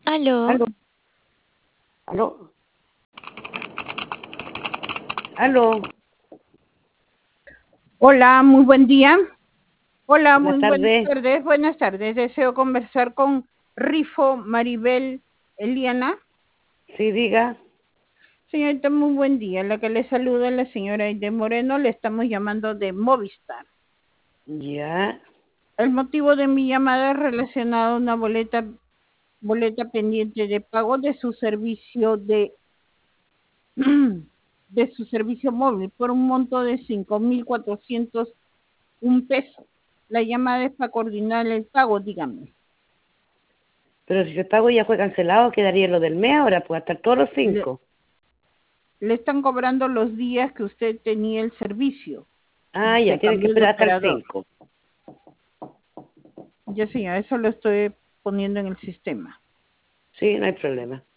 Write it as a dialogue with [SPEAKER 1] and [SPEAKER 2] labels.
[SPEAKER 1] Aló,
[SPEAKER 2] Aló, aló, aló.
[SPEAKER 3] Hola, muy buen día. Hola,
[SPEAKER 2] Buenas
[SPEAKER 3] muy buenas
[SPEAKER 2] tardes.
[SPEAKER 3] tardes. Buenas tardes. Deseo conversar con Rifo Maribel Eliana.
[SPEAKER 2] Sí, diga.
[SPEAKER 3] Señorita, muy buen día. La que le saluda es la señora Aide Moreno. Le estamos llamando de Movistar.
[SPEAKER 2] Ya.
[SPEAKER 3] El motivo de mi llamada es relacionado a una boleta pendiente de pago de su servicio de su servicio móvil por un monto de 5.401 pesos. La llamada es para coordinar el pago, dígame.
[SPEAKER 2] Pero si el pago ya fue cancelado, quedaría lo del mes ahora, pues hasta todos los
[SPEAKER 3] Le,
[SPEAKER 2] 5.
[SPEAKER 3] le están cobrando los días que usted tenía el servicio y
[SPEAKER 2] Ah, ya,
[SPEAKER 3] se
[SPEAKER 2] tienen que
[SPEAKER 3] cambió de
[SPEAKER 2] esperar hasta el
[SPEAKER 3] operador.
[SPEAKER 2] 5.
[SPEAKER 3] Ya, señor, eso lo estoy poniendo en el sistema.
[SPEAKER 2] Sí, no hay problema.